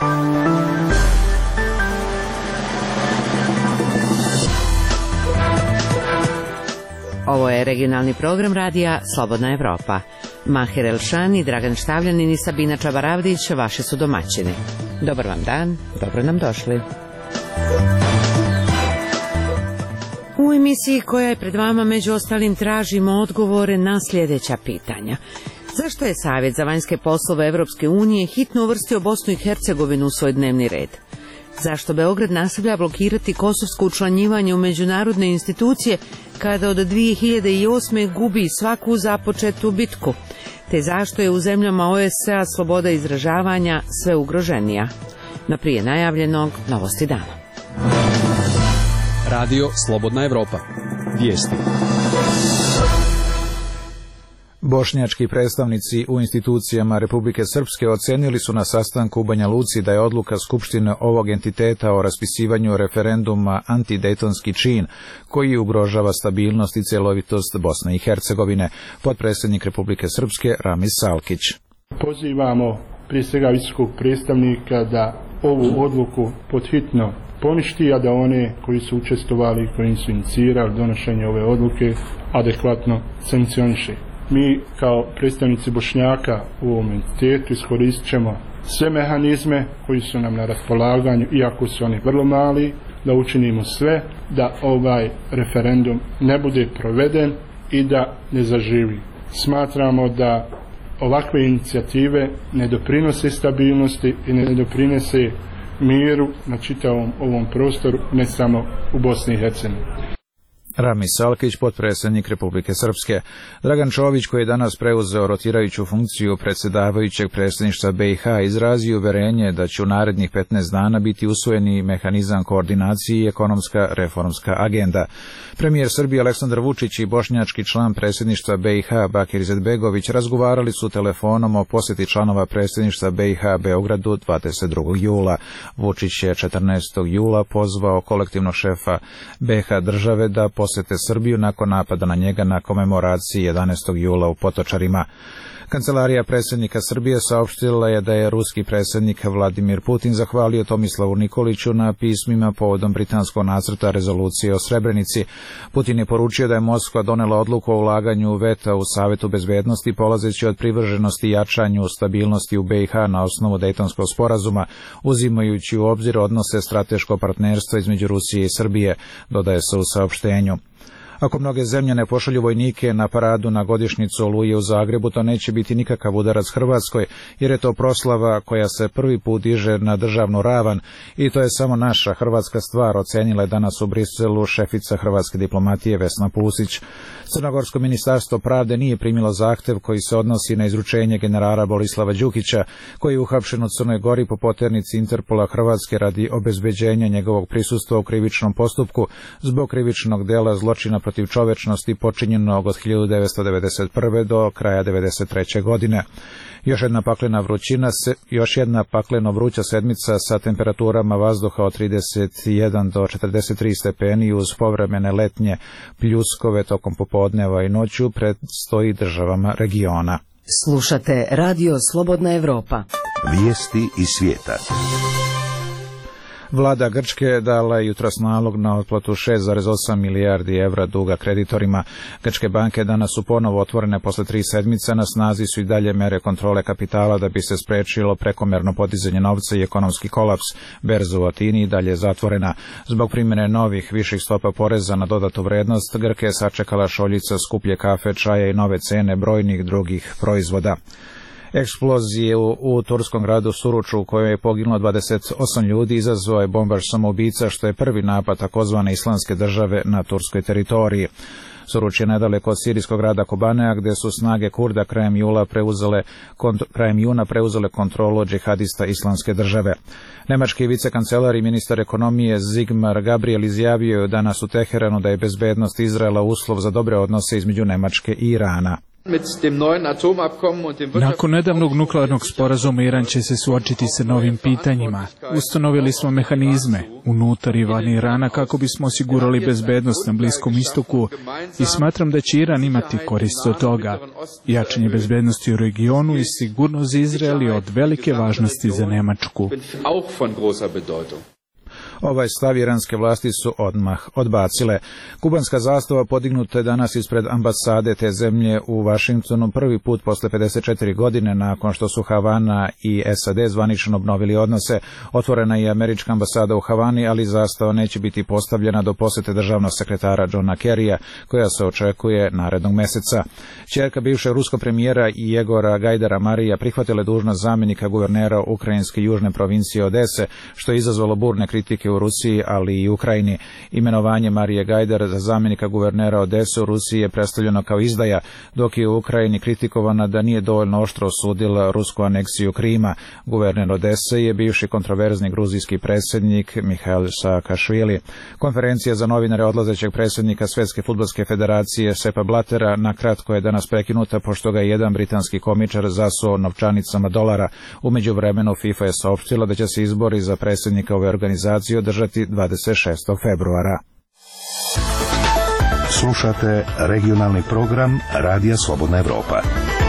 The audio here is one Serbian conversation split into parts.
Ovo je regionalni program radija Slobodna Evropa. Maher Elšani, Dragan Štavljanin i Sabina Čabaravdić vaši su domaćini. Dobar vam dan, dobro nam došli. U emisiji koja je pred vama među ostalim tražimo odgovore na sljedeća pitanja. Zašto je Savjet za vanjske poslove Evropske unije hitno uvrstio Bosnu i Hercegovinu u svoj dnevni red? Zašto Beograd nastavlja blokirati kosovsko učlanjivanje u međunarodne institucije kada od 2008. gubi svaku započetu bitku? Te zašto je u zemljama OSCE sloboda izražavanja sve ugroženija? Na prije najavljenog novosti dana. Radio Slobodna Evropa. Vijesti. Bošnjački predstavnici u institucijama Republike Srpske ocenili su na sastanku u Banja Luci da je odluka Skupštine ovog entiteta o raspisivanju referenduma antidejtonski čin koji ugrožava stabilnost i celovitost Bosne i Hercegovine. Potpredsjednik Republike Srpske Ramiz Salkić. Pozivamo prije svega visokog predstavnika da ovu odluku podhitno poništi, a da one koji su učestvovali i koji su inicirali donošenje ove odluke adekvatno sankcioniše. Mi kao predstavnici Bošnjaka u ovom entitetu iskoristit ćemo sve mehanizme koji su nam na raspolaganju, iako su oni vrlo mali, da učinimo sve da ovaj referendum ne bude proveden i da ne zaživi. Smatramo da ovakve inicijative ne doprinose stabilnosti i ne doprinose miru na čitavom ovom prostoru, ne samo u Bosni i Hercegovini. Ramiz Salkić, potpredsjednik Republike Srpske. Dragan Čović, koji je danas preuzeo rotirajuću funkciju predsjedavajućeg predsjedništva BiH, izrazio uverenje da će u narednih 15 dana biti usvojeni mehanizam koordinacije i ekonomska reformska agenda. Premijer Srbije Aleksandar Vučić i bošnjački član predsjedništva BiH Bakir Izetbegović razgovarali su telefonom o posjeti članova predsjedništva BiH Beogradu 22. jula. Vučić je 14. jula pozvao kolektivnog šefa BiH države da posjete Srbiju nakon napada na njega na komemoraciji 11. jula u Potočarima. Kancelarija predsjednika Srbije saopštila je da je ruski predsjednik Vladimir Putin zahvalio Tomislavu Nikoliću na pismima povodom britanskog nacrta rezolucije o Srebrenici. Putin je poručio da je Moskva donela odluku o ulaganju veta u Savetu bezbednosti polazeći od privrženosti i jačanju stabilnosti u BiH na osnovu Dejtonskog sporazuma, uzimajući u obzir odnose strateškog partnerstva između Rusije i Srbije, dodaje se u saopštenju. Ako mnoge zemlje ne pošalju vojnike na paradu na godišnjicu Oluje u Zagrebu, to neće biti nikakav udarac Hrvatskoj, jer je to proslava koja se prvi put diže na državnu ravan i to je samo naša hrvatska stvar, ocenila je danas u Briselu šefica hrvatske diplomatije Vesna Pusić. Crnogorsko ministarstvo pravde nije primilo zahtev koji se odnosi na izručenje generala Borislava Đukića, koji je uhapšen u Crnoj Gori po poternici Interpola Hrvatske radi obezbeđenja njegovog prisustva u krivičnom postupku zbog krivičnog dela zločina protiv čovečnosti počinjenog od 1991. do kraja 1993. godine. Još jedna pakleno vruća sedmica sa temperaturama vazduha od 31 do 43 stepeni uz povremene letnje pljuskove tokom popodneva i noću predstoji državama regiona. Slušate Radio Slobodna Evropa. Vijesti iz svijeta. Vlada Grčke dala je jutros nalog na otplatu 6,8 milijardi evra duga kreditorima. Grčke banke danas su ponovo otvorene posle 3 sedmice, na snazi su i dalje mere kontrole kapitala da bi se sprečilo prekomerno podizanje novca i ekonomski kolaps. Berza u Atini i dalje je zatvorena. Zbog primjene novih viših stopa poreza na dodatu vrednost, Grke je sačekala šoljica skuplje kafe, čaja i nove cene brojnih drugih proizvoda. Eksplozije u turskom gradu Suruču u kojoj je poginulo 28 ljudi izazvao je bombaš samoubica, što je prvi napad takozvane islamske države na turskoj teritoriji. Suruč je nedaleko od sirijskog grada Kobanea, gdje su snage Kurda krajem juna preuzele kontrolu od džihadista islamske države. Nemački vicekancelar i ministar ekonomije Sigmar Gabriel izjavio je danas u Teheranu da je bezbednost Izraela uslov za dobre odnose između Nemačke i Irana. Nakon nedavnog nuklearnog sporazuma Iran će se suočiti sa novim pitanjima. Ustanovili smo mehanizme unutar i van Irana kako bismo osigurali bezbednost na Bliskom istoku i smatram da će Iran imati korist od toga. Jačanje bezbednosti u regionu i sigurnost za Izrael je od velike važnosti za Nemačku. Ovaj stav iranske vlasti su odmah odbacile. Kubanska zastava podignuta je danas ispred ambasade te zemlje u Vašingtonu prvi put posle 54 godine nakon što su Havana i SAD zvanično obnovili odnose. Otvorena je američka ambasada u Havani, ali zastava neće biti postavljena do posete državnog sekretara Johna Kerrya, koja se očekuje narednog meseca. Ćerka bivšeg ruskog premijera Jegora Gajdara Marija prihvatila dužnost zamjenika guvernera ukrajinske južne provincije Odese, što je izazvalo burne kritike u Rusiji, ali i Ukrajini. Imenovanje Marije Gajdar za zamjenika guvernera Odese u Rusiji je predstavljeno kao izdaja, dok je u Ukrajini kritikovana da nije dovoljno oštro osudila rusku aneksiju Krima. Guverner Odese je bivši kontroverzni gruzijski predsjednik Mihail Saakašvili. Konferencija za novinare odlazećeg predsjednika Svjetske fudbalske federacije Seppa Blattera na kratko je danas prekinuta pošto ga je jedan britanski komičar zasuo novčanicama dolara. U međuvremenu FIFA je saopštila da će se izbori za predsjednika ove organizacije održati 26. februara. Slušate regionalni program Radija Slobodna Evropa.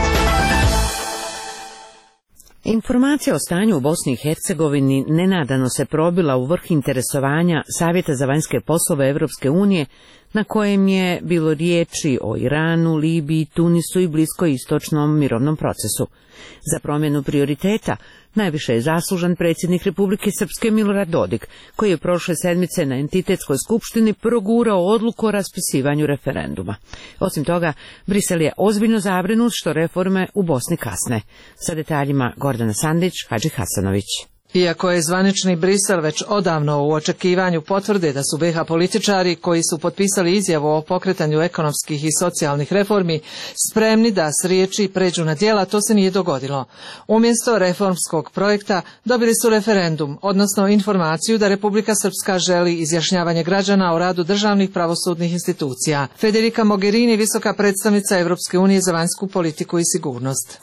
Informacija o stanju u Bosni i Hercegovini nenadano se probila u vrh interesovanja Savjeta za vanjske poslove Evropske unije, na kojem je bilo riječi o Iranu, Libiji, Tunisu i bliskoistočnom mirovnom procesu. Za promjenu prioriteta najviše je zaslužan predsjednik Republike Srpske Milorad Dodik, koji je prošle sedmice na entitetskoj skupštini progurao odluku o raspisivanju referenduma. Osim toga, Brisel je ozbiljno zabrinut što reforme u Bosni kasne. Sa detaljima Gordana Sandić, Hadži Hasanović. Iako je zvanični Brisel već odavno u očekivanju potvrde da su BiH političari koji su potpisali izjavu o pokretanju ekonomskih i socijalnih reformi spremni da s riječi pređu na djela, to se nije dogodilo. Umjesto reformskog projekta dobili su referendum, odnosno informaciju da Republika Srpska želi izjašnjavanje građana o radu državnih pravosudnih institucija. Federica Mogherini, visoka predstavnica Evropske unije za vanjsku politiku i sigurnost.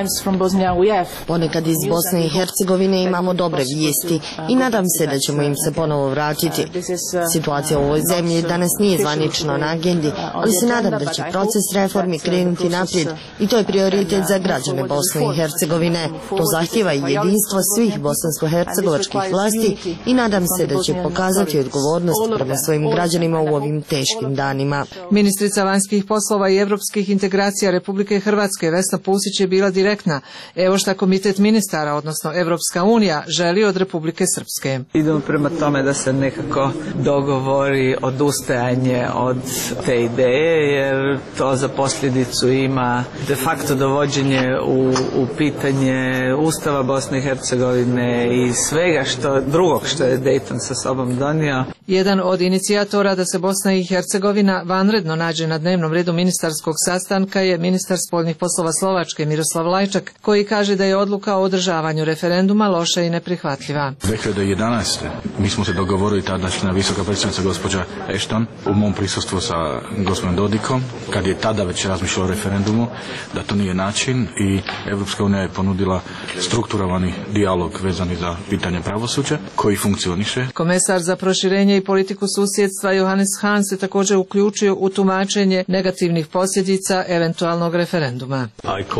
Ponekad iz Bosne i Hercegovine imamo dobre vijesti i nadam se da ćemo im se ponovo vratiti. Situacija u ovoj zemlji danas nije zvanično na agendi, ali se nadam da će proces reformi krenuti naprijed i to je prioritet za građane Bosne i Hercegovine. To zahtjeva i jedinstvo svih bosansko-hercegovačkih vlasti i nadam se da će pokazati odgovornost prema svojim građanima u ovim teškim danima. Ministrica vanjskih poslova i evropskih integracija Republike Hrvatske Vesna Pusić je bila direktna. Evo šta Komitet ministara, odnosno Evropska unija, želi od Republike Srpske. Idemo prema tome da se nekako dogovori odustajanje od te ideje, jer to za posljedicu ima de facto dovođenje u pitanje Ustava Bosne i Hercegovine i svega drugog što je Dayton sa sobom donio. Jedan od inicijatora da se Bosna i Hercegovina vanredno nađe na dnevnom redu ministarskog sastanka je ministar spoljnih poslova Slovačke Miroslav Lajčak, koji kaže da je odluka o održavanju referenduma loša i neprihvatljiva. 2011. mi smo se dogovorili tadašnja visoka predstavnica gospođa Ashton u mom prisustvu sa gospodinom Dodikom, kad je tada već razmišljao o referendumu, da to nije način i Evropska unija je ponudila strukturovani dijalog vezani za pitanje pravosuđa koji funkcioniše. Komesar za proširenje i politiku susjedstva Johannes Hahn se također uključio u tumačenje negativnih posljedica eventualnog referenduma.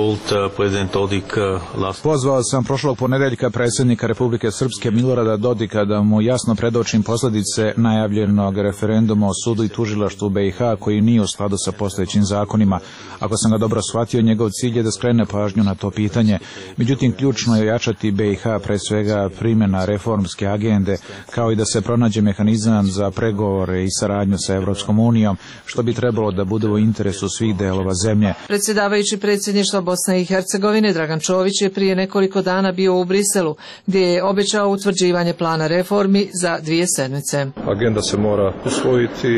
Pozvao sam prošlog ponedeljka predsjednika Republike Srpske Milorada Dodika da mu jasno predočim posljedice najavljenog referenduma o sudu i tužilaštvu BiH koji nije u skladu sa postojećim zakonima. Ako sam ga dobro shvatio, njegov cilj je da skrene pažnju na to pitanje. Međutim, ključno je ojačati BiH, pre svega primjena reformske agende, kao i da se pronađe mehanizam za pregovore i saradnju sa Evropskom unijom, što bi trebalo da bude u interesu svih delova zemlje. Predsjedavajući predsjedništva Bosne i Hercegovine Dragan Čović je prije nekoliko dana bio u Briselu, gdje je obećao utvrđivanje plana reformi za 2 sedmice. Agenda se mora usvojiti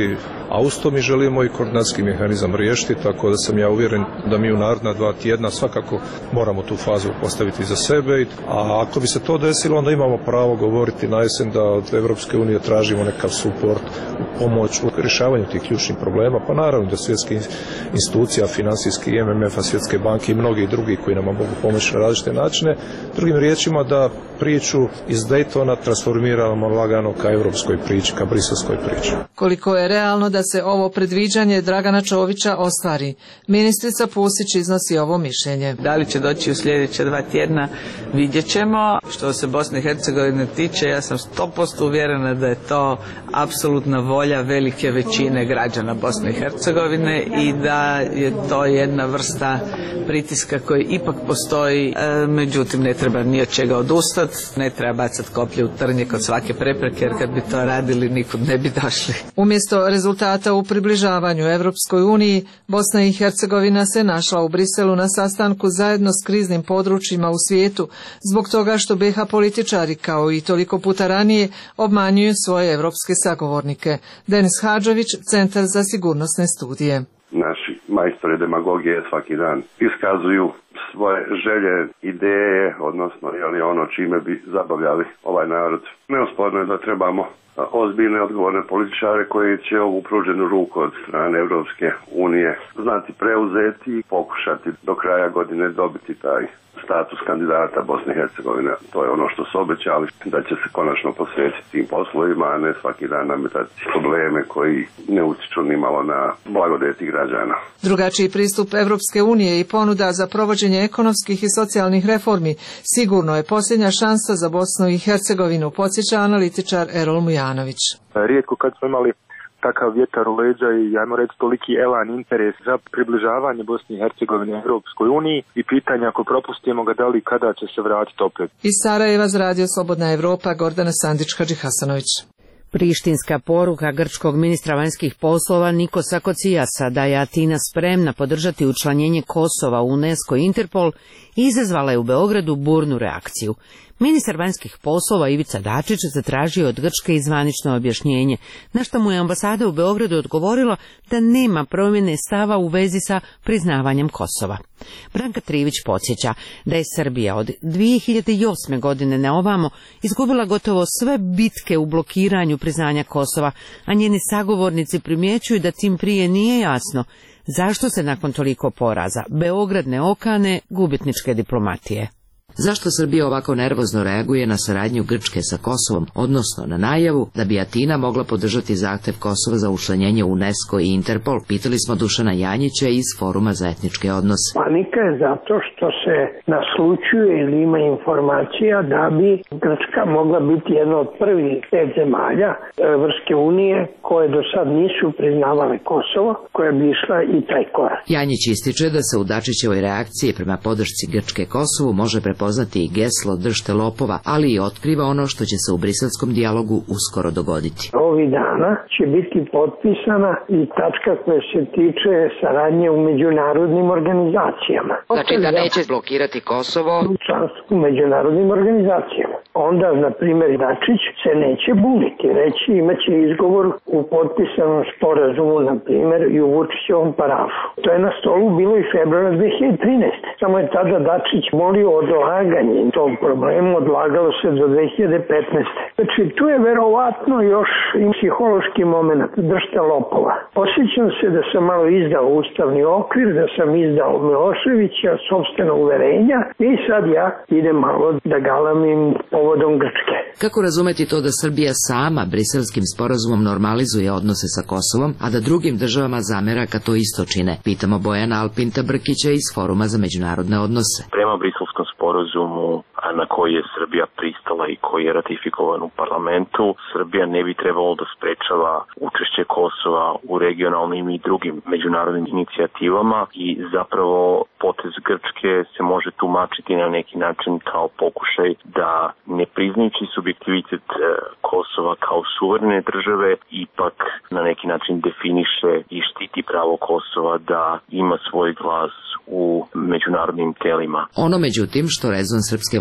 a uz to mi želimo i koordinacijski mehanizam riješiti, tako da sam ja uvjeren da mi u naredna 2 tjedna svakako moramo tu fazu postaviti za sebe, a ako bi se to desilo, onda imamo pravo govoriti na jesen da od Europske unije tražimo nekav suport, pomoć u rješavanju tih ključnih problema, pa naravno da svjetske institucija, financijski MMF-a, Svjetske banke i mnogi drugi koji nam mogu pomoći na različite načine. Drugim riječima da priču iz Daytona transformiramo lagano ka europskoj priči, ka briselskoj priči. Koliko je realno da se ovo predviđanje Dragana Čovića ostvari? Ministrica Pusić iznosi ovo mišljenje. Da li će doći u sljedeća 2 tjedna, vidjet ćemo. Što se Bosne i Hercegovine tiče, ja sam 100% uvjerena da je to apsolutna volja velike većine građana Bosne i Hercegovine i da je to jedna vrsta pritiska koji ipak postoji, međutim ne treba ni od čega odustati, ne treba bacati koplje u trnje kod svake prepreke, jer kad bi to radili nikud ne bi došli. Umjesto rezultata u približavanju Evropskoj uniji, Bosna i Hercegovina se našla u Briselu na sastanku zajedno s kriznim područjima u svijetu, zbog toga što BiH političari, kao i toliko puta ranije, obmanjuju svoje evropske sagovornike. Denis Hadžović, Centar za sigurnosne studije. Naši majstori demagogije svaki dan iskazuju svoje želje, ideje, odnosno ono čime bi zabavljali ovaj narod. Neosporno je da trebamo ozbiljne odgovorne političare koji će ovu pruženu ruku od strane Europske unije znati preuzeti i pokušati do kraja godine dobiti taj status kandidata Bosne i Hercegovine. To je ono što su obećali, da će se konačno posvetiti tim poslovima, a ne svaki dan nametati probleme koji ne utiču ni malo na blagodeti građana. Drugačiji pristup Evropske unije i ponuda za provođenje ekonomskih i socijalnih reformi sigurno je posljednja šansa za Bosnu i Hercegovinu, podsjeća analitičar Erol Mujanović. Rijetko kad smo imali takav vjetar u leđa i, ajmo reći, toliki elan interes za približavanje Bosne i Hercegovine Europskoj uniji i pitanje ako propustimo ga da li kada će se vratiti opet. Iz Sarajeva za Radio Slobodna Evropa, Gordana Sandić-Hadži Hasanović. Prištinska poruka grčkog ministra vanjskih poslova Nikosa Kocijasa da je Atina spremna podržati učlanjenje Kosova u UNESCO i Interpol izazvala je u Beogradu burnu reakciju. Ministar vanjskih poslova Ivica Dačić zatražio od Grčke zvanično objašnjenje, na što mu je ambasada u Beogradu odgovorila da nema promjene stava u vezi sa priznavanjem Kosova. Branka Trivić podsjeća da je Srbija od 2008. godine na ovamo izgubila gotovo sve bitke u blokiranju priznanja Kosova, a njeni sagovornici primjećuju da tim prije nije jasno zašto se nakon toliko poraza Beograd ne okane gubitničke diplomatije. Zašto Srbija ovako nervozno reaguje na saradnju Grčke sa Kosovom, odnosno na najavu da bi Atina mogla podržati zahtev Kosova za učlanjenje u UNESCO i Interpol, pitali smo Dušana Janjića iz Foruma za etničke odnose. Panika je zato što se naslućuje ili ima informacija da bi Grčka mogla biti jedna od prvih 5 zemalja Evropske unije koje do sad nisu priznavale Kosovo, koja bi išla i taj korak. Janjić ističe da se u Dačićevoj reakciji prema podršci Grčke Kosovu može prepoznati i geslo držte lopova, ali i otkriva ono što će se u briselskom dijalogu uskoro dogoditi. Ovih dana će biti potpisana i tačka koja se tiče saradnje u međunarodnim organizacijama. Znači da neće blokirati Kosovo u članstvu u međunarodnim organizacijama. Onda, na primjer, Dačić se neće buniti, reći imaće izgovor u potpisanom sporazumu, na primjer, i u Vučićevom parafu. To je na stolu bilo i februara 2013. Samo je tada Dačić molio odlaganje tog problema, odlagalo se do 2015. Znači, tu je verovatno još i psihološki moment, držte lopova. Osjećam se da sam malo izdao ustavni okvir, da sam izdao Miloševića, sopstvena uverenja i sad ja idem malo da galamim povodom Grčke. Kako razumeti to da Srbija sama briselskim sporazumom normalizuje odnose sa Kosovom, a da drugim državama zamera kad to isto čine? Pitamo Bojana Alpinta Brkića iz Foruma za međunarodne odnose. Prema briselskom sporazumu na koji je Srbija pristala i koji je ratifikovan u parlamentu, Srbija ne bi trebalo da sprečava učešće Kosova u regionalnim i drugim međunarodnim inicijativama i zapravo potez Grčke se može tumačiti na neki način kao pokušaj da ne priznajući subjektivitet Kosova kao suverene države ipak na neki način definiše i štiti pravo Kosova da ima svoj glas u međunarodnim telima. Ono međutim što rezon srpske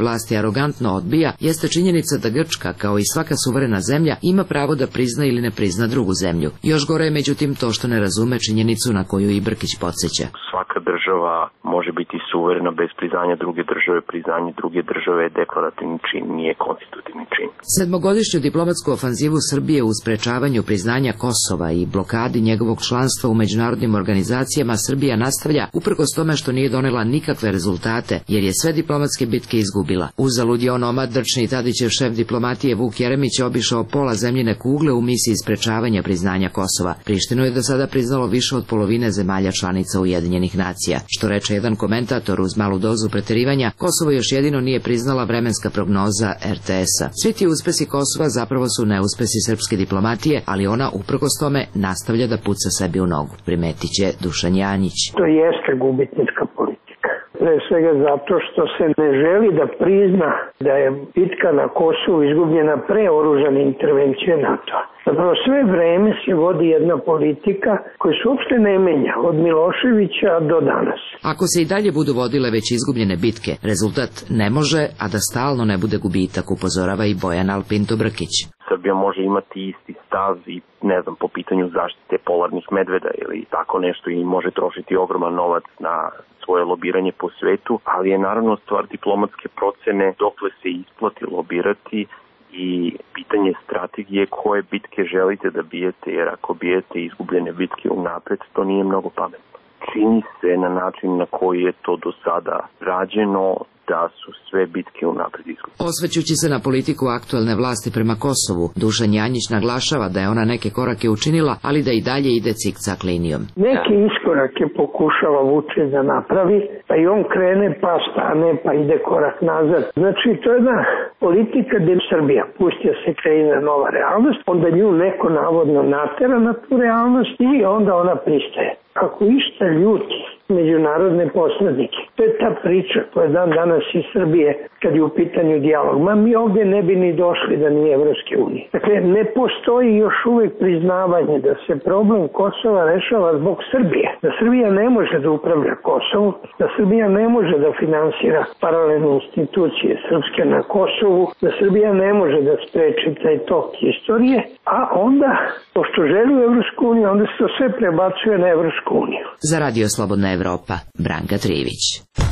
vlasti arogantno odbija jeste činjenica da Grčka, kao i svaka suverena zemlja, ima pravo da prizna ili ne prizna drugu zemlju. Još gore je međutim to što ne razume činjenicu na koju i Brkić podsjeća. Svaka država može biti suverena bez priznanja druge države. Priznanje druge države je deklarativni čin, nije konstitutivni čin. Sedmogodišnju diplomatsku ofanzivu Srbije u sprečavanju priznanja Kosova i blokadi njegovog članstva u međunarodnim organizacijama Srbija nastavlja uprkos tome što nije donela nikakve rezultate, jer je sve diplomatske bitke izgubila. Uzalud je onomad drčni Tadićev šef diplomatije Vuk Jeremić obišao pola zemljine kugle u misiji sprečavanja priznanja Kosova. Prištinu je do sada priznalo više od polovine zemalja članica Ujedinjenih nacija. Što reče jedan komentator uz malu dozu preterivanja, Kosovo još jedino nije priznala vremenska prognoza RTS-a. Svi ti uspesi Kosova zapravo su neuspesi srpske diplomatije, ali ona uprkos tome nastavlja da puca sebi u nogu, primetit će Dušan Janjić. To jeste gubitnička politika. Pre svega zato što se ne želi da prizna da je bitka na Kosovu izgubljena pre oružane intervencije NATO-a. Zapravo sve vreme se vodi jedna politika koja se uopšte ne menja od Miloševića do danas. Ako se i dalje budu vodile već izgubljene bitke, rezultat ne može, a da stalno ne bude gubitak, upozorava i Bojan Alpinto Brkić. Srbija može imati isti stav i, po pitanju zaštite polarnih medveda ili tako nešto i može trošiti ogroman novac na svoje lobiranje po svetu, ali je naravno stvar diplomatske procene dokle se isplati lobirati i pitanje strategije koje bitke želite da bijete, jer ako bijete izgubljene bitke unapred, to nije mnogo pametno. Čini se na način na koji je to do sada rađeno da su sve bitke unapred izgubljene. Osvećući se na politiku aktuelne vlasti prema Kosovu, Dušan Janjić naglašava da je ona neke korake učinila, ali da i dalje ide cikcak linijom. Neke iskorake pokušava Vučić da napravi, pa i on krene, pa stane, pa ide korak nazad. Znači, to je jedna politika gde Srbija pustio se kreira nova realnost, onda nju neko navodno natera na tu realnost i onda ona pristaje. Ako išta ljuti međunarodne posrednike, to je ta priča koja je danas iz Srbije kad je u pitanju dijalog. Mi ovdje ne bi ni došli da nije Evropske unije. Dakle, ne postoji još uvijek priznavanje da se problem Kosova rešava zbog Srbije. Da Srbija ne može da upravlja Kosovu, da Srbija ne može da finansira paralelne institucije srpske na Kosovu, da Srbija ne može da spreči taj tok istorije, a onda, pošto želi u Evropsku uniju, onda se to sve prebacuje na Evropsku uniju. Za Radio Slobodna Evropa, Branka Trivić.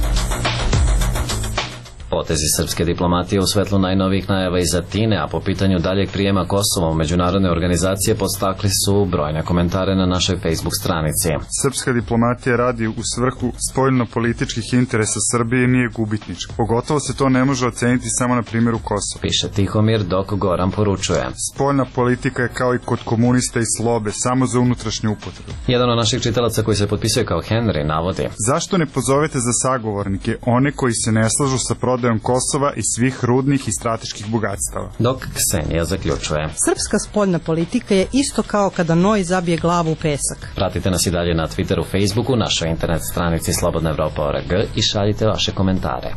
Potezi srpske diplomatije u svetlu najnovijih najava iz Atine, a po pitanju daljeg prijema Kosova u međunarodne organizacije podstakli su brojne komentare na našoj Facebook stranici. Srpska diplomatija radi u svrhu spoljno-političkih interesa Srbije i nije gubitnička. Pogotovo se to ne može oceniti samo na primjeru Kosova. Piše Tihomir, dok Goran poručuje. Spoljna politika je kao i kod komunista i slobe, samo za unutrašnju upotrebu. Jedan od naših čitalaca koji se potpisuje kao Henry navodi. Zašto ne pozovete za sagovornike one koji se ne slažu sa prodajom Kosova i svih rudnih i strateških bogatstava? Dok Ksenija zaključuje. Srpska spoljna politika je isto kao kada noj zabije glavu u pesak. Pratite nas i dalje na Twitteru, Facebooku, našoj internet stranici slobodnaevropa.org i šaljite vaše komentare.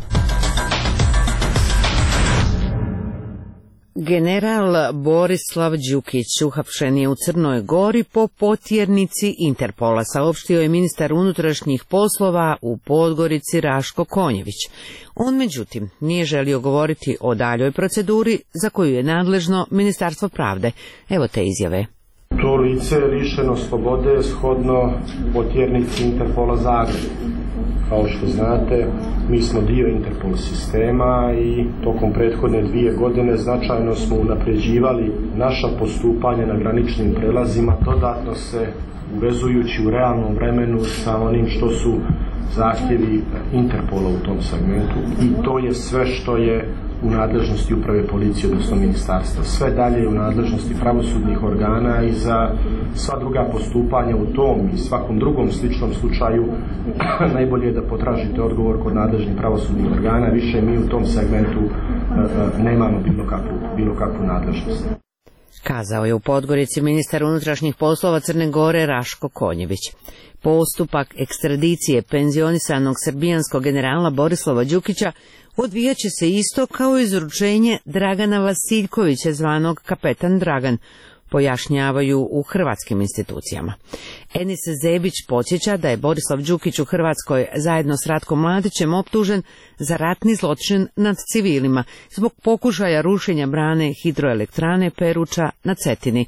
General Borislav Đukić uhapšen je u Crnoj Gori po potjernici Interpola, saopštio je ministar unutrašnjih poslova u Podgorici Raško Konjević. On, međutim, nije želio govoriti o daljoj proceduri za koju je nadležno Ministarstvo pravde. Evo te izjave. To lice je lišeno slobode shodno potjernici Interpola Zagreb. Kao što znate, mi smo dio Interpol sistema i tokom prethodne 2 godine značajno smo unapređivali naša postupanja na graničnim prelazima, dodatno se uvezujući u realnom vremenu sa onim što su zahtjevi Interpola u tom segmentu. I to je sve što je u nadležnosti uprave policije, odnosno ministarstva. Sve dalje je u nadležnosti pravosudnih organa i za sva druga postupanja u tom i svakom drugom sličnom slučaju najbolje je da potražite odgovor kod nadležnih pravosudnih organa. Više mi u tom segmentu nemamo bilo kakvu nadležnost. Kazao je u Podgorici ministar unutrašnjih poslova Crne Gore Raško Konjević. Postupak ekstradicije penzionisanog srbijanskog generala Borislava Đukića odvijaće se isto kao izručenje Dragana Vasiljkovića, zvanog Kapetan Dragan. pojašnjavaju u hrvatskim institucijama. Enis Zebić podsjeća da je Borislav Đukić u Hrvatskoj zajedno s Ratkom Mladićem optužen za ratni zločin nad civilima zbog pokušaja rušenja brane hidroelektrane Peruča na Cetini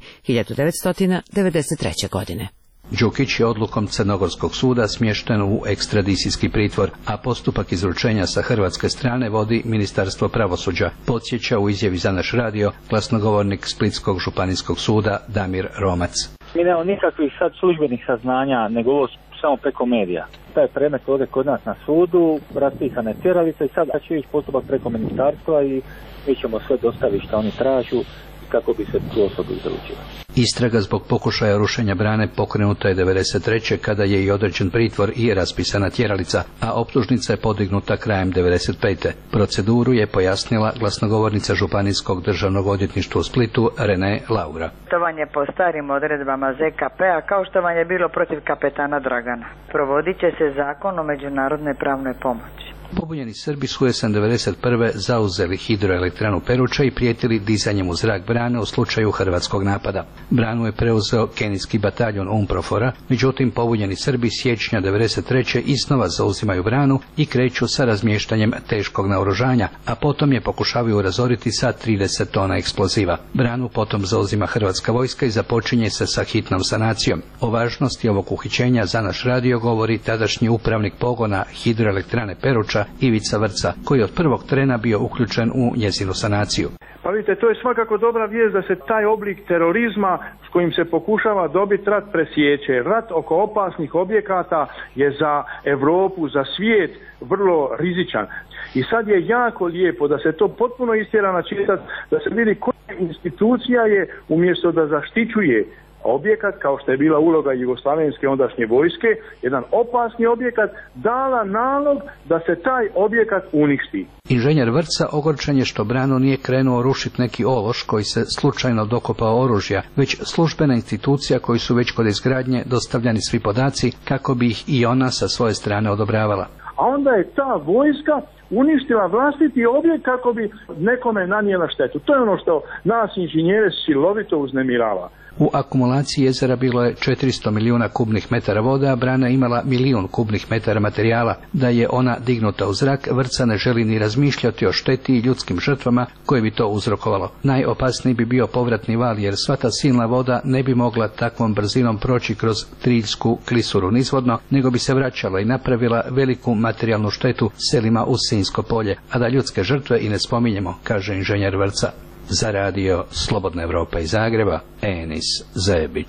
1993. godine. Đukić je odlukom Crnogorskog suda smješten u ekstradicijski pritvor, a postupak izručenja sa hrvatske strane vodi Ministarstvo pravosuđa, podsjeća u izjavi za naš radio glasnogovornik Splitskog županijskog suda Damir Romac. Mi nemamo nikakvih sad službenih saznanja, nego ovo samo preko medija. Taj predmet ovdje kod nas na sudu, raspisana je tjeralica i sad će ići postupak preko ministarstva i mi ćemo sve dostaviti što oni tražu kako bi se tu osobu izručila. Istraga zbog pokušaja rušenja brane pokrenuta je 1993. kada je i određen pritvor i raspisana tjeralica, a optužnica je podignuta krajem 1995. Proceduru je pojasnila glasnogovornica Županijskog državnog odvjetništva u Splitu Rene Laura. To vam je po starim odredbama ZKP-a kao što vam je bilo protiv kapetana Dragana. Provodit će se zakon o međunarodnoj pravnoj pomoći. Pobunjeni Srbi su jesen 1991. zauzeli hidroelektranu Peruča i prijetili dizanjem u zrak brane u slučaju hrvatskog napada. Branu je preuzeo kenijski bataljon UNPROFOR-a, međutim pobunjeni Srbi siječnja 1993. iznova zauzimaju branu i kreću sa razmještanjem teškog naoružanja, a potom je pokušavaju razoriti sa 30 tona eksploziva. Branu potom zauzima hrvatska vojska i započinje se sa hitnom sanacijom. O važnosti ovog uhićenja za naš radio govori tadašnji upravnik pogona hidroelektrane Peruča Ivica Vrca, koji je od prvog trena bio uključen u njezinu sanaciju. Pa vidite, to je svakako dobra vijest da se taj oblik terorizma s kojim se pokušava dobiti rat presjeće. Rat oko opasnih objekata je za Europu, za svijet vrlo rizičan. I sad je jako lijepo da se to potpuno istjera na čistac, da se vidi koja institucija je umjesto da zaštićuje objekat, kao što je bila uloga jugoslavenske ondašnje vojske, jedan opasni objekat, dala nalog da se taj objekat uništi. Inženjer Vrca ogorčen je što branu nije krenuo rušiti neki ološ koji se slučajno dokopao oružja, već službena institucija koji su već kod izgradnje dostavljani svi podaci kako bi ih i ona sa svoje strane odobravala. A onda je ta vojska uništila vlastiti objekt kako bi nekome nanijela štetu. To je ono što nas inženjere silovito uznemirava. U akumulaciji jezera bilo je 400 milijuna kubnih metara vode, a brana imala 1.000.000 kubnih metara materijala. Da je ona dignuta u zrak, Vrca ne želi ni razmišljati o šteti i ljudskim žrtvama koje bi to uzrokovalo. Najopasniji bi bio povratni val, jer sva ta silna voda ne bi mogla takvom brzinom proći kroz Triljsku klisuru nizvodno, nego bi se vraćala i napravila veliku materijalnu štetu selima uz Sinjsko polje, a da ljudske žrtve i ne spominjemo, kaže inženjer Vrca. Za radio Slobodna Evropa iz Zagreba, Enis Zebić.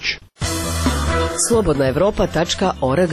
slobodnaevropa.org.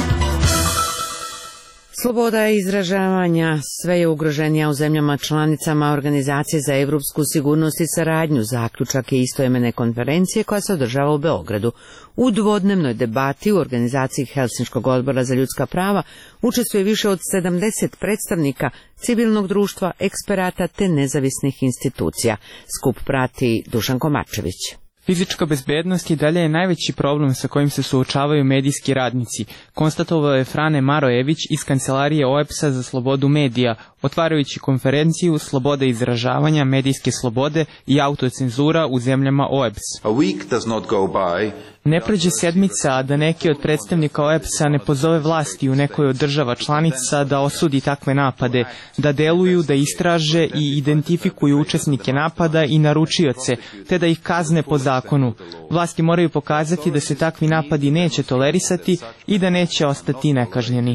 Sloboda izražavanja sve je ugroženija u zemljama članicama Organizacije za evropsku sigurnost i saradnju. Zaključak je istoimene konferencije koja se održava u Beogradu. U dvodnevnoj debati u organizaciji Helsinškog odbora za ljudska prava učestvuje više od 70 predstavnika civilnog društva, eksperata te nezavisnih institucija. Skup prati Dušan Komačević. Fizička bezbednost i dalje je najveći problem sa kojim se suočavaju medijski radnici, konstatovao je Frane Marojević iz kancelarije OEBS-a za slobodu medija, otvarajući konferenciju Sloboda izražavanja, medijske slobode i autocenzura u zemljama OEBS. Ne prođe sedmica, a da neki od predstavnika OEBS-a ne pozove vlasti u nekoj od država članica da osudi takve napade, da deluju, da istraže i identifikuju učesnike napada i naručioce, te da ih kazne po zakonu. Vlasti moraju pokazati da se takvi napadi neće tolerisati i da neće ostati nekažnjeni.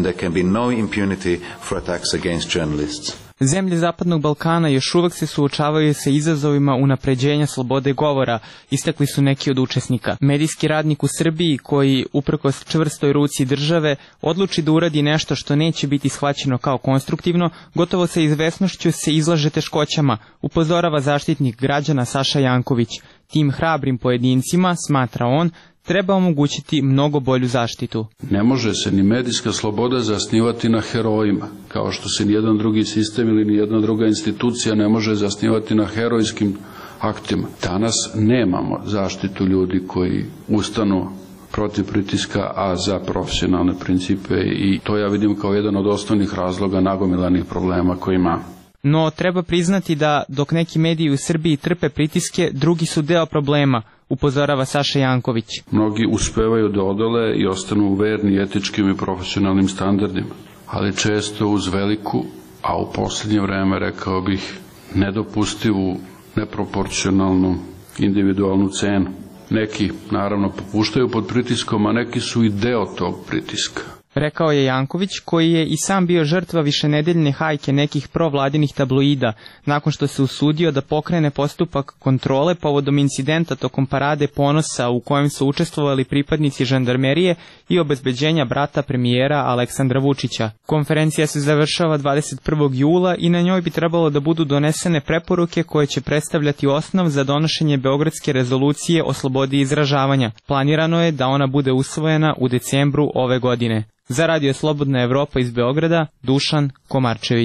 Zemlje Zapadnog Balkana još uvek se suočavaju sa izazovima unapređenja slobode govora, istakli su neki od učesnika. Medijski radnik u Srbiji, koji uprkos čvrstoj ruci države odluči da uradi nešto što neće biti shvaćeno kao konstruktivno, gotovo sa izvesnošću se izlaže teškoćama, upozorava zaštitnik građana Saša Janković. Tim hrabrim pojedincima, smatra on, treba omogućiti mnogo bolju zaštitu. Ne može se ni medijska sloboda zasnivati na herojima, kao što se nijedan drugi sistem ili nijedna druga institucija ne može zasnivati na herojskim aktima. Danas nemamo zaštitu ljudi koji ustanu protiv pritiska, a za profesionalne principe, i to ja vidim kao jedan od osnovnih razloga nagomilanih problema koji ima. No treba priznati da dok neki mediji u Srbiji trpe pritiske, drugi su deo problema, upozorava Saša Janković. Mnogi uspevaju da odole i ostanu verni etičkim i profesionalnim standardima, ali često uz veliku, a u posljednje vreme rekao bih nedopustivu, neproporcionalnu individualnu cenu. Neki naravno popuštaju pod pritiskom, a neki su i deo tog pritiska. Rekao je Janković, koji je i sam bio žrtva višenedeljne hajke nekih provladinih tabloida, nakon što se usudio da pokrene postupak kontrole povodom incidenta tokom parade ponosa u kojem su učestvovali pripadnici žandarmerije i obezbeđenja brata premijera Aleksandra Vučića. Konferencija se završava 21. jula i na njoj bi trebalo da budu donesene preporuke koje će predstavljati osnov za donošenje Beogradske rezolucije o slobodi izražavanja. Planirano je da ona bude usvojena u decembru ove godine. Za Radio Slobodna Evropa iz Beograda, Dušan Komarčević.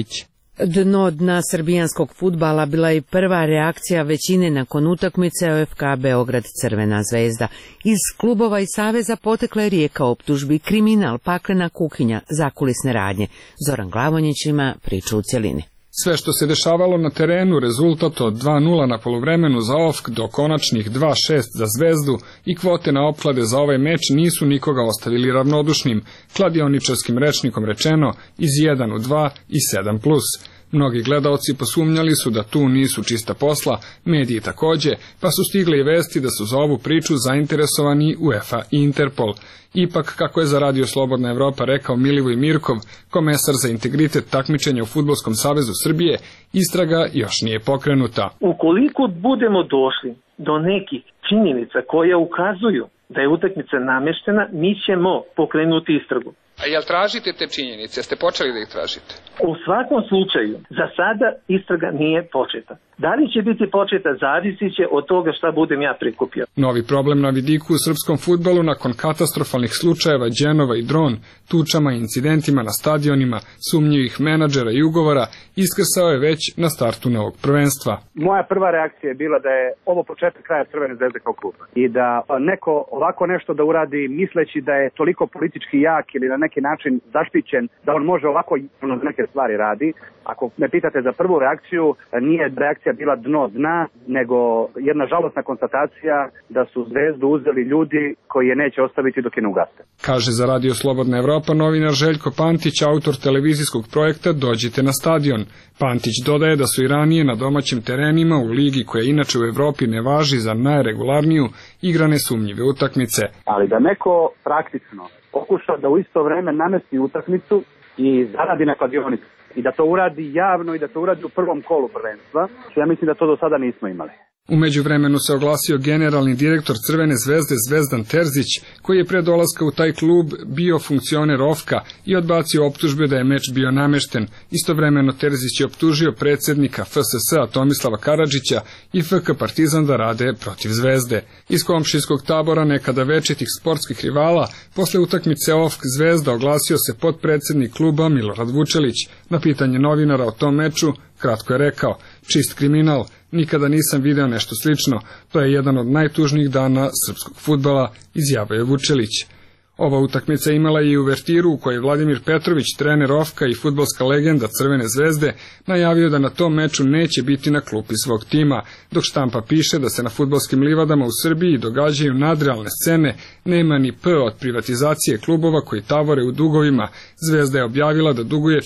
Dno dna srbijanskog fudbala bila je prva reakcija većine nakon utakmice OFK Beograd Crvena zvezda. Iz klubova i saveza potekla je rijeka optužbi, kriminal, paklena kuhinja, zakulisne radnje. Zoran Glavonjić ima priču u cjelini. Sve što se dešavalo na terenu, rezultat od 2:0 na poluvremenu za OFK do konačnih 2:6 za Zvezdu i kvote na opklade za ovaj meč nisu nikoga ostavili ravnodušnim, kladioničarskim rečnikom rečeno, iz 1 u 2 i 7+. Mnogi gledaoci posumnjali su da tu nisu čista posla, mediji takođe, pa su stigle i vesti da su za ovu priču zainteresovani UEFA i Interpol. Ipak, kako je za Radio Slobodna Evropa rekao Milivoj Mirkov, komesar za integritet takmičenja u Fudbalskom savezu Srbije, istraga još nije pokrenuta. Ukoliko budemo došli do nekih činjenica koje ukazuju da je utakmica nameštena, mi ćemo pokrenuti istragu. A jel tražite te činjenice? Ste počeli da ih tražite? U svakom slučaju, za sada istraga nije početa. Da li će biti početa, zavisit će od toga šta budem ja prikupio. Novi problem na vidiku u srpskom fudbalu nakon katastrofalnih slučajeva Đenova i Dron, tučama i incidentima na stadionima, sumnjivih menadžera i ugovora, iskrsao je već na startu novog prvenstva. Moja prva reakcija je bila da je ovo početak kraja Crvene zvezde kao kluba i da neko ovako nešto da uradi misleći da je toliko politički jak ili na neki način zaštićen da on može ovako neke stvari radi. Ako me pitate za prvu reakciju, nije reakcija bila dno dna, nego jedna žalosna konstatacija da su Zvezdu uzeli ljudi koji je neće ostaviti dok je ne ugaste. Kaže za Radio Slobodna Evropa novinar Željko Pantić, autor televizijskog projekta Dođite na stadion. Pantić dodaje da su i ranije na domaćim terenima u ligi koja inače u Evropi ne važi za najregularniju igrane sumnjive utakmice. Ali da neko praktično pokuša da u isto vreme namesti utakmicu i zaradi na kladionicu i da to uradi javno i da to uradi u prvom kolu prvenstva, ja mislim da to do sada nismo imali. U međuvremenu se oglasio generalni direktor Crvene zvezde Zvezdan Terzić, koji je pre dolaska u taj klub bio funkcioner OFK-a i odbacio optužbe da je meč bio namešten. Istovremeno Terzić je optužio predsjednika FSS-a Tomislava Karadžića i FK Partizan da rade protiv Zvezde. Iz komšijskog tabora nekada večitih sportskih rivala, posle utakmice OFK Zvezda oglasio se potpredsjednik kluba Milorad Vučelić. Na pitanje novinara o tom meču, kratko je rekao, čist kriminal, nikada nisam video nešto slično, to je jedan od najtužnijih dana srpskog fudbala, izjavio je Vučelić. Ova utakmica imala je i uvertiru u kojoj Vladimir Petrović, trener OFK-a i fudbalska legenda Crvene zvezde, najavio da na tom meču neće biti na klupi svog tima, dok štampa piše da se na fudbalskim livadama u Srbiji događaju nadrealne scene, nema ni P od privatizacije klubova koji tavore u dugovima. Zvezda je objavila da duguje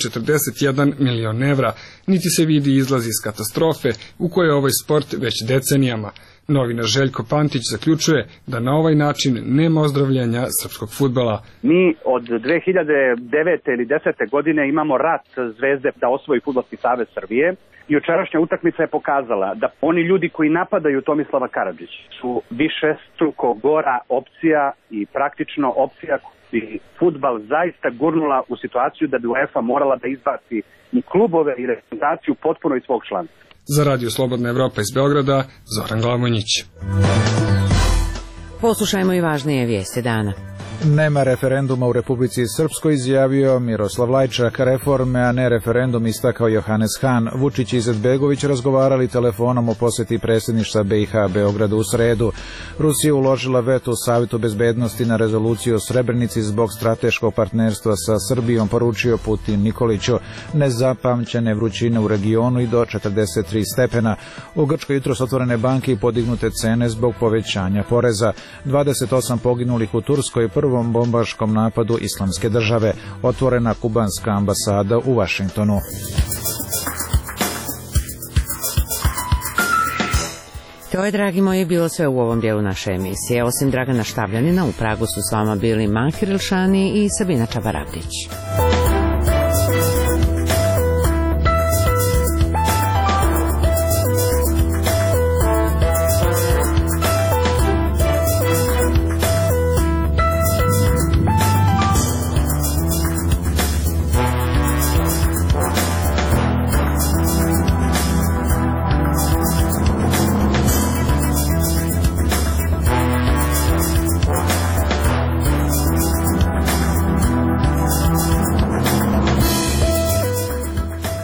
41 milion evra, niti se vidi izlaz iz katastrofe u kojoj je ovaj sport već decenijama. Novinar Željko Pantić zaključuje da na ovaj način nema ozdravljenja srpskog fudbala. Mi od 2009. ili 10. godine imamo rat Zvezde da osvoji Fudbalski savez Srbije i jučerašnja utakmica je pokazala da oni ljudi koji napadaju Tomislava Karadžića su višestruko gora opcija i praktično opcija i fudbal zaista gurnula u situaciju da bi UEFA morala da izbaci i klubove i reprezentaciju potpuno iz svog članstva. Za Radio Slobodna Evropa iz Beograda, Zoran Glavonjić. Poslušajmo i važnije vijesti dana. Nema referenduma u Republici Srpskoj, izjavio Miroslav Lajčak. Reforme, a ne referendum, istakao Johannes Hahn. Vučić i Izetbegović razgovarali telefonom o poseti predsjedništva BiH Beogradu u sredu. Rusija uložila veto u Savetu bezbednosti na rezoluciju o Srebrenici zbog strateškog partnerstva sa Srbijom, poručio Putin Nikoliću. Nezapamćene vrućine u regionu i do 43 stepena. U Grčkoj jutros otvorene banke i podignute cene zbog povećanja poreza. 28 poginulih u Turskoj prvom bombaškom napadu Islamske države. Otvorena kubanska ambasada u Vašingtonu. To je, dragi moji, bilo sve u ovom dijelu naše emisije. Osim Dragana Štavljanina, u Pragu su s vama bili Mahir Ilšani i Sabina Čabarabdić.